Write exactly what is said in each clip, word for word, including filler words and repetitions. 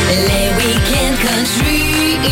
Les week-ends country.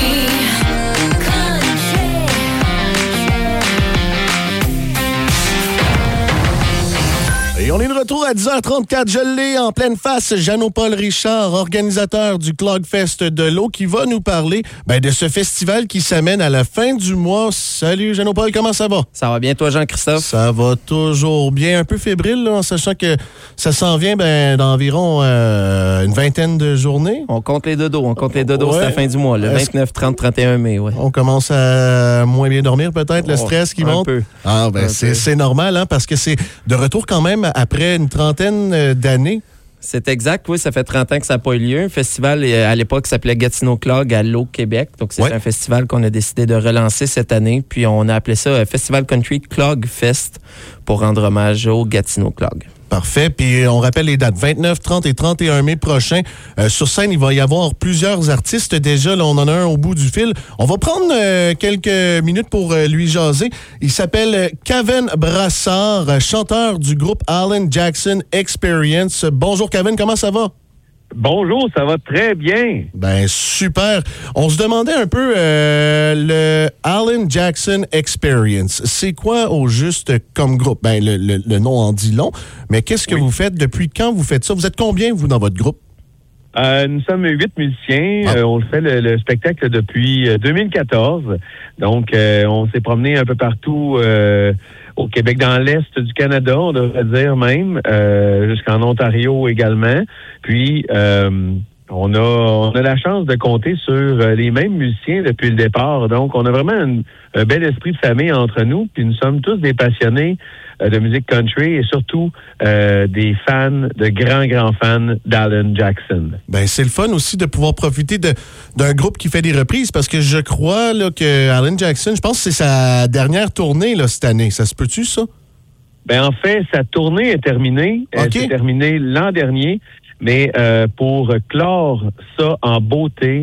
Et on est de retour à dix heures trente-quatre. Je l'ai en pleine face, Jean-Paul Richard, organisateur du Clogfest de l'eau, qui va nous parler ben, de ce festival qui s'amène à la fin du mois. Salut Jean-Paul, comment ça va? Ça va bien, toi Jean-Christophe? Ça va toujours bien. Un peu fébrile, là, en sachant que ça s'en vient ben, d'environ euh, une vingtaine de journées. On compte les dodos, on compte les dodos, ouais. C'est la fin du mois, le vingt-neuf, trente, trente et un mai. Ouais. On commence à moins bien dormir peut-être, oh, le stress qui un monte? Peu. Ah, ben c'est, c'est normal, hein, parce que c'est de retour quand même après une trentaine d'années. C'est exact, oui, ça fait trente ans que ça n'a pas eu lieu. Un festival, à l'époque, s'appelait Gatineau Clog à l'Eau, Québec. Donc, c'est ouais. un festival qu'on a décidé de relancer cette année. Puis, on a appelé ça Festival Country Clog Fest pour rendre hommage au Gatineau Clog. Parfait. Puis on rappelle les dates, vingt-neuf, trente et trente et un mai prochain. Euh, sur scène, il va y avoir plusieurs artistes. Déjà, là, on en a un au bout du fil. On va prendre euh, quelques minutes pour euh, lui jaser. Il s'appelle Kevin Brassard, chanteur du groupe Alan Jackson Experience. Bonjour Kevin, comment ça va? Bonjour, ça va très bien. Ben super. On se demandait un peu euh, le Alan Jackson Experience. C'est quoi au juste comme groupe? Ben le, le, le nom en dit long, mais qu'est-ce que oui. vous faites? Depuis quand vous faites ça? Vous êtes combien, vous, dans votre groupe? Euh, nous sommes huit musiciens. Ah. Euh, on fait le, le spectacle depuis deux mille quatorze. Donc, euh, on s'est promené un peu partout euh, au Québec, dans l'Est du Canada, on devrait dire même, euh, jusqu'en Ontario également. Puis, euh, on a on a la chance de compter sur les mêmes musiciens depuis le départ. Donc, on a vraiment un, un bel esprit de famille entre nous. Puis, nous sommes tous des passionnés de musique country et surtout euh, des fans, de grands, grands fans d'Alan Jackson. Ben c'est le fun aussi de pouvoir profiter de, d'un groupe qui fait des reprises parce que je crois là, que Alan Jackson, je pense que c'est sa dernière tournée là, cette année. Ça se peut-tu, ça? Ben en fait, sa tournée est terminée. Okay. Elle s'est terminée l'an dernier. Mais euh, pour clore ça en beauté,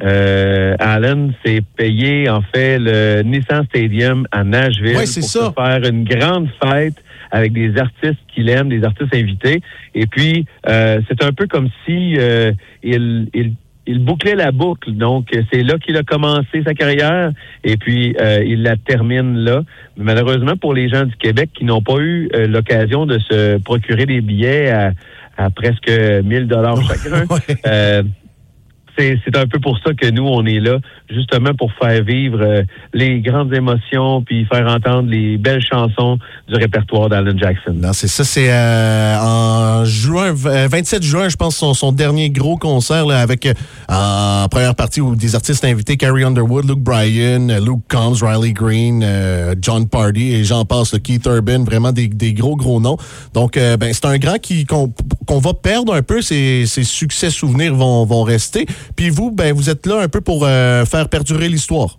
euh, Alan s'est payé en fait le Nissan Stadium à Nashville ouais, c'est pour ça. se faire une grande fête avec des artistes qu'il aime, des artistes invités. Et puis euh, c'est un peu comme si euh, il, il il bouclait la boucle. Donc c'est là qu'il a commencé sa carrière et puis euh, il la termine là. Mais malheureusement pour les gens du Québec qui n'ont pas eu euh, l'occasion de se procurer des billets à à presque mille dollars chacun. ouais. euh, c'est, c'est un peu pour ça que nous, on est là, justement pour faire vivre euh, les grandes émotions puis faire entendre les belles chansons du répertoire d'Alan Jackson. Non, c'est ça, c'est euh, en juin, vingt-sept juin, je pense, son, son dernier gros concert là, avec euh, en première partie où des artistes invités, Carrie Underwood, Luke Bryan, Luke Combs, Riley Green, euh, John Pardy et j'en passe, le Keith Urban, vraiment des, des gros, gros noms. Donc, euh, ben c'est un grand qui qu'on, qu'on va perdre un peu, ses, ses succès souvenirs vont, vont rester. Puis vous, ben vous êtes là un peu pour euh, faire perdurer l'histoire.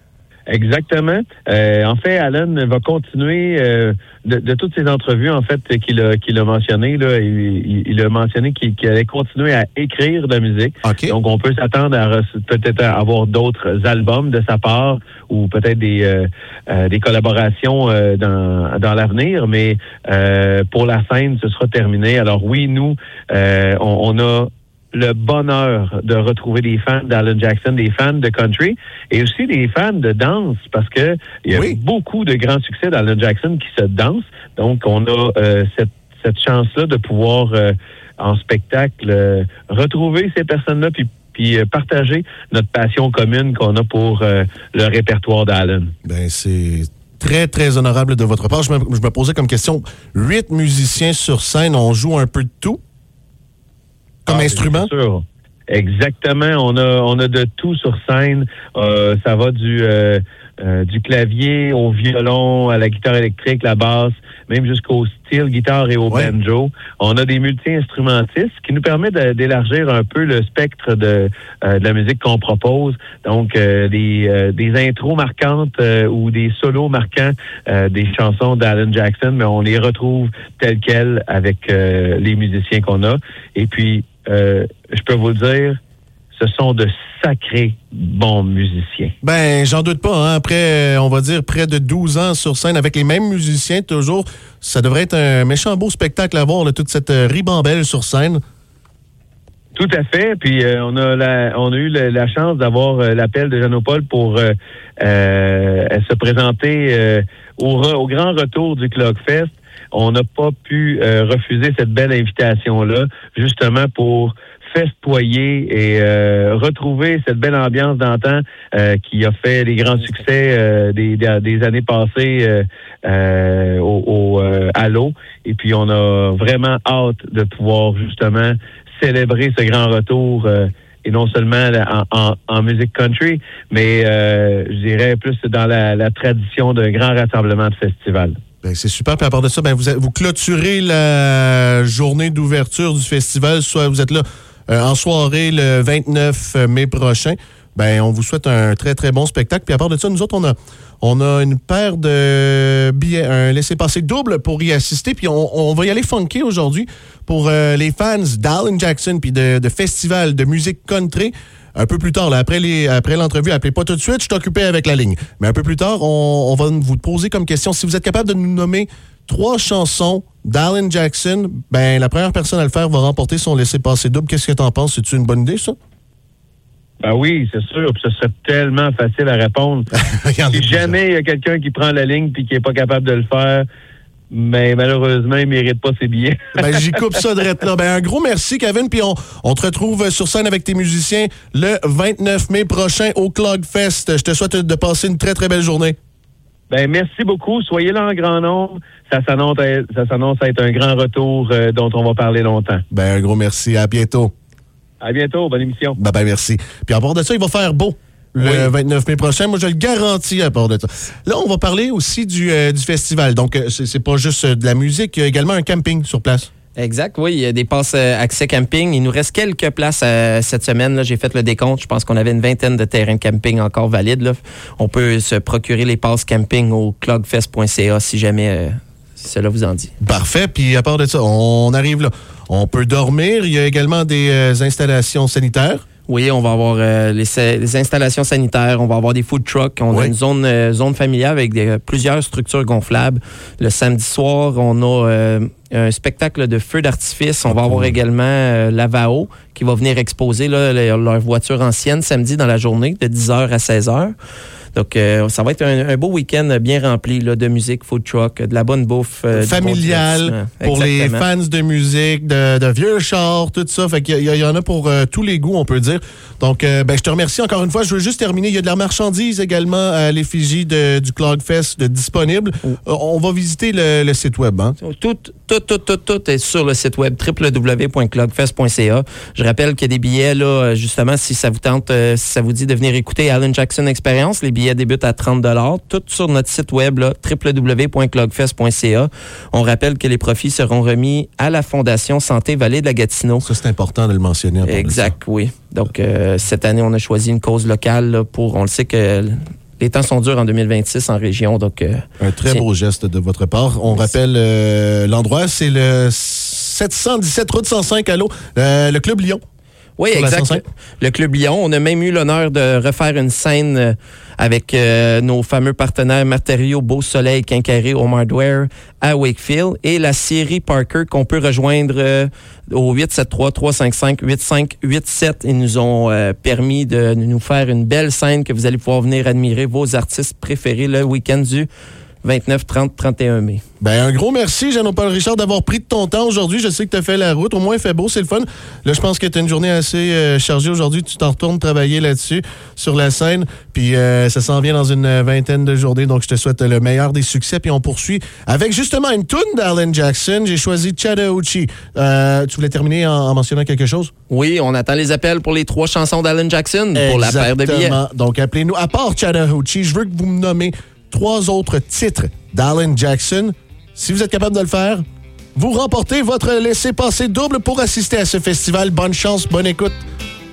Exactement. Euh, en fait, Alan va continuer euh, de, de toutes ces entrevues en fait qu'il a qu'il a mentionné là, il, il a mentionné qu'il, qu'il allait continuer à écrire de la musique. Okay. Donc on peut s'attendre à peut-être à avoir d'autres albums de sa part ou peut-être des euh, euh, des collaborations euh, dans dans l'avenir, mais euh, pour la scène, ce sera terminé. Alors oui, nous euh, on, on a le bonheur de retrouver des fans d'Alan Jackson, des fans de country et aussi des fans de danse parce que il y a oui. beaucoup de grands succès d'Alan Jackson qui se dansent. Donc, on a euh, cette, cette chance-là de pouvoir, euh, en spectacle, euh, retrouver ces personnes-là puis puis euh, partager notre passion commune qu'on a pour euh, le répertoire d'Alan. Ben, c'est très, très honorable de votre part. Je me, je me posais comme question, huit musiciens sur scène, on joue un peu de tout? Comme ah, instrument? Bien sûr. Exactement. On a on a de tout sur scène. Euh, ça va du euh, euh, du clavier au violon, à la guitare électrique, la basse, même jusqu'au steel guitare et au ouais. banjo. On a des multi-instrumentistes qui nous permettent de, d'élargir un peu le spectre de, euh, de la musique qu'on propose. Donc euh, des euh, des intros marquantes euh, ou des solos marquants euh, des chansons d'Alan Jackson, mais on les retrouve telles quelles avec euh, les musiciens qu'on a. Et puis Euh, je peux vous le dire, ce sont de sacrés bons musiciens. Ben, j'en doute pas. Hein? Après, on va dire, près de douze ans sur scène avec les mêmes musiciens, toujours, ça devrait être un méchant beau spectacle à voir, là, toute cette ribambelle sur scène. Tout à fait. Puis euh, on a la, on a eu la, la chance d'avoir euh, l'appel de Jeannot-Paul pour euh, euh, se présenter euh, au, re, au grand retour du Clogfest. On n'a pas pu euh, refuser cette belle invitation-là, justement pour festoyer et euh, retrouver cette belle ambiance d'antan euh, qui a fait les grands succès euh, des, des, des années passées euh, euh, au, au euh, à l'eau. Et puis on a vraiment hâte de pouvoir justement célébrer ce grand retour euh, et non seulement en, en, en musique country, mais euh, je dirais plus dans la, la tradition d'un grand rassemblement de festival. Ben, c'est super. Puis à part de ça, ben, vous, vous clôturez la journée d'ouverture du festival. Soit vous êtes là euh, en soirée le vingt-neuf mai prochain. Ben, on vous souhaite un très, très bon spectacle. Puis à part de ça, nous autres, on a, on a une paire de billets, un laissez-passer double pour y assister. Puis on, on va y aller funky aujourd'hui pour euh, les fans d'Alan Jackson puis de, de festivals de musique country. Un peu plus tard, là, après, les, après l'entrevue, appelez pas tout de suite, je suis occupé avec la ligne. Mais un peu plus tard, on, on va vous poser comme question, si vous êtes capable de nous nommer trois chansons d'Alan Jackson, ben la première personne à le faire va remporter son laissez-passer double. Qu'est-ce que t'en penses? C'est-tu une bonne idée, ça? Ben oui, c'est sûr. Puis ce serait tellement facile à répondre. Si jamais il y a quelqu'un qui prend la ligne puis qui est pas capable de le faire, mais malheureusement, il ne mérite pas ses billets. Ben, j'y coupe ça direct là. Ben, un gros merci, Kevin. Puis on, on te retrouve sur scène avec tes musiciens le vingt-neuf mai prochain au Clogfest. Je te souhaite de passer une très, très belle journée. Ben, merci beaucoup. Soyez là en grand nombre. Ça s'annonce à, ça s'annonce à être un grand retour euh, dont on va parler longtemps. Ben, un gros merci. À bientôt. À bientôt. Bonne émission. Ben, ben merci. Puis à part de ça, il va faire beau. Le oui. vingt-neuf mai prochain, moi je le garantis à part de ça. Là, on va parler aussi du, euh, du festival. Donc, c'est, c'est pas juste de la musique, il y a également un camping sur place. Exact, oui. Il y a des passes euh, accès camping. Il nous reste quelques places euh, cette semaine. Là. J'ai fait le décompte. Je pense qu'on avait une vingtaine de terrains de camping encore valides. Là. On peut se procurer les passes camping au clogfest point c a si jamais euh, cela vous en dit. Parfait. Puis à part de ça, on arrive là. On peut dormir. Il y a également des euh, installations sanitaires. Oui, on va avoir euh, les, les installations sanitaires, on va avoir des food trucks, on oui. a une zone, euh, zone familiale avec des, euh, plusieurs structures gonflables. Le samedi soir, on a euh, un spectacle de feux d'artifice. On va avoir également euh, la V A O qui va venir exposer là, leur, leur voiture ancienne samedi dans la journée de dix heures à seize heures. Donc, euh, ça va être un, un beau week-end bien rempli là, de musique, food truck, de la bonne bouffe. Euh, familial, pour les fans de musique, de, de vieux chars, tout ça. Fait qu'il y, y en a pour euh, tous les goûts, on peut dire. Donc, euh, ben, je te remercie encore une fois. Je veux juste terminer. Il y a de la marchandise également à l'effigie de, du Clogfest de disponible. Oh. Euh, on va visiter le, le site web. Hein? Tout, tout, tout, tout, tout est sur le site web w w w point clogfest point c a. Je rappelle qu'il y a des billets, là, justement, si ça vous tente, euh, si ça vous dit de venir écouter Alan Jackson Experience, les billets débutent à trente dollars. Tout sur notre site web, là, w w w point clogfest point c a. On rappelle que les profits seront remis à la Fondation Santé Vallée de la Gatineau. Ça, c'est important de le mentionner. Exact, oui. Donc, euh, cette année, on a choisi une cause locale là, pour... On le sait que les temps sont durs en deux mille vingt-six en région. Donc, euh, un très tiens. beau geste de votre part. On Merci. rappelle euh, l'endroit, c'est le sept cent dix-sept route cent cinq à l'eau, euh, le Club Lyon. Oui, exact. Le Club Lyon. On a même eu l'honneur de refaire une scène avec euh, nos fameux partenaires Matériaux Beau Soleil, Quincaillerie Home Hardware à Wakefield et la série Parker qu'on peut rejoindre euh, au huit sept trois, trois cinq cinq, huit cinq huit sept. Ils nous ont euh, permis de nous faire une belle scène que vous allez pouvoir venir admirer vos artistes préférés le week-end du vingt-neuf, trente, trente et un mai. Ben, un gros merci, Jean-Paul Richard, d'avoir pris de ton temps aujourd'hui. Je sais que tu as fait la route. Au moins, il fait beau, c'est le fun. Là, je pense que tu as une journée assez euh, chargée aujourd'hui. Tu t'en retournes travailler là-dessus, sur la scène. Puis, euh, ça s'en vient dans une vingtaine de journées. Donc, je te souhaite le meilleur des succès. Puis, on poursuit avec justement une toune d'Alan Jackson. J'ai choisi Chattahoochee. Euh, tu voulais terminer en, en mentionnant quelque chose? Oui, on attend les appels pour les trois chansons d'Alan Jackson Exactement. Pour la paire de billets. Donc, appelez-nous. À part Chattahoochee, je veux que vous me nommez trois autres titres d'Alan Jackson. Si vous êtes capable de le faire, vous remportez votre laissez-passer double pour assister à ce festival. Bonne chance, bonne écoute.